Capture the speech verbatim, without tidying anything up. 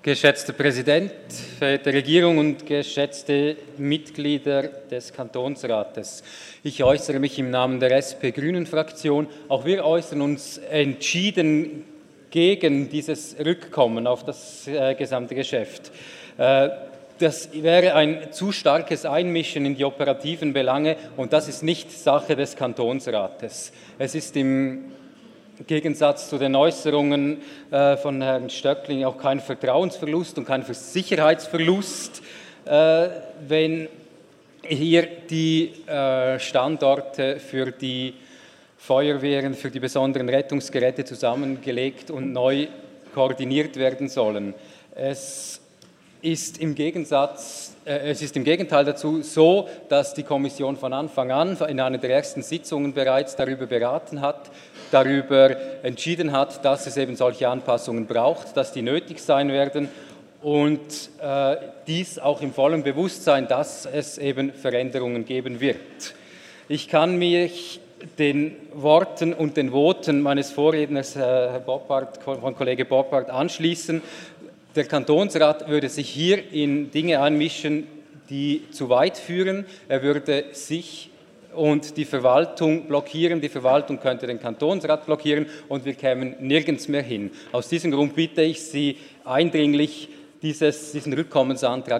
Geschätzter Präsident, verehrte Regierung und geschätzte Mitglieder des Kantonsrates. Ich äußere mich im Namen der S P-Grünen-Fraktion. Auch wir äußern uns entschieden gegen dieses Rückkommen auf das äh, gesamte Geschäft. Äh, das wäre ein zu starkes Einmischen in die operativen Belange und das ist nicht Sache des Kantonsrates. Es ist im Im Gegensatz zu den Äußerungen äh, von Herrn Stöckling auch kein Vertrauensverlust und kein Sicherheitsverlust, äh, wenn hier die äh, Standorte für die Feuerwehren, für die besonderen Rettungsgeräte zusammengelegt und neu koordiniert werden sollen. Es ist im Gegensatz, äh, es ist im Gegenteil dazu so, dass die Kommission von Anfang an in einer der ersten Sitzungen bereits darüber beraten hat, darüber entschieden hat, dass es eben solche Anpassungen braucht, dass die nötig sein werden und äh, dies auch im vollen Bewusstsein, dass es eben Veränderungen geben wird. Ich kann mich den Worten und den Voten meines Vorredners, äh, Herr Boppard, von Kollege Boppard, anschließen. Der Kantonsrat würde sich hier in Dinge einmischen, die zu weit führen. Er würde sich und die Verwaltung blockieren. Die Verwaltung könnte den Kantonsrat blockieren und wir kämen nirgends mehr hin. Aus diesem Grund bitte ich Sie eindringlich, dieses, diesen Rückkommensantrag